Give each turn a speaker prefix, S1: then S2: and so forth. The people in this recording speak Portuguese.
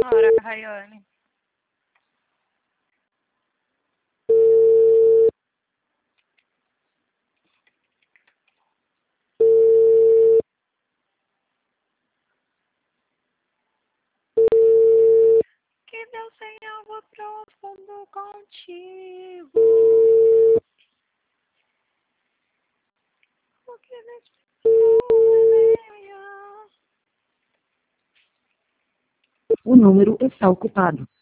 S1: senhora, Rayane. Que Deus tenha algo profundo contigo. Porque
S2: O número está ocupado.